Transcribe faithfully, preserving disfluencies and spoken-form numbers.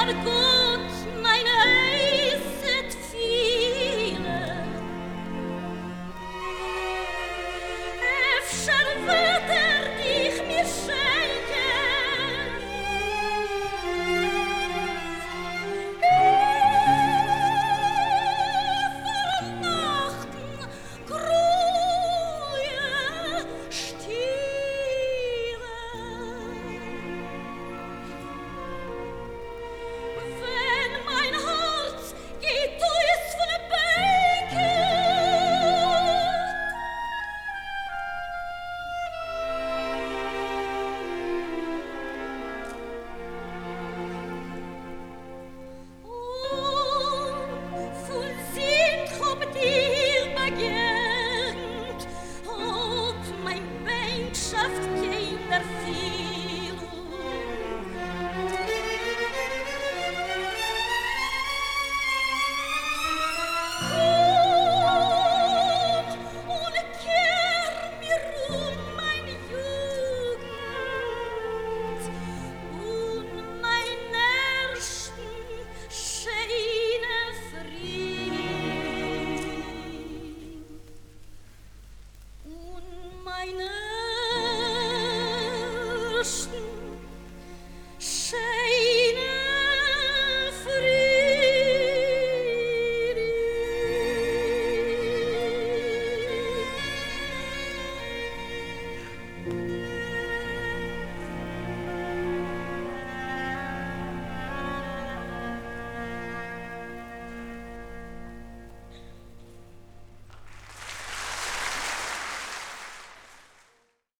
gut, meine Eiset viele. Efter wird er dich mir schenken. Über Nachten grue Stiere. Wenn mein Herz geht durch von der Bänke, oh, voll Sinn hab dir begehrt, und mein Bänkschaft keiner viel.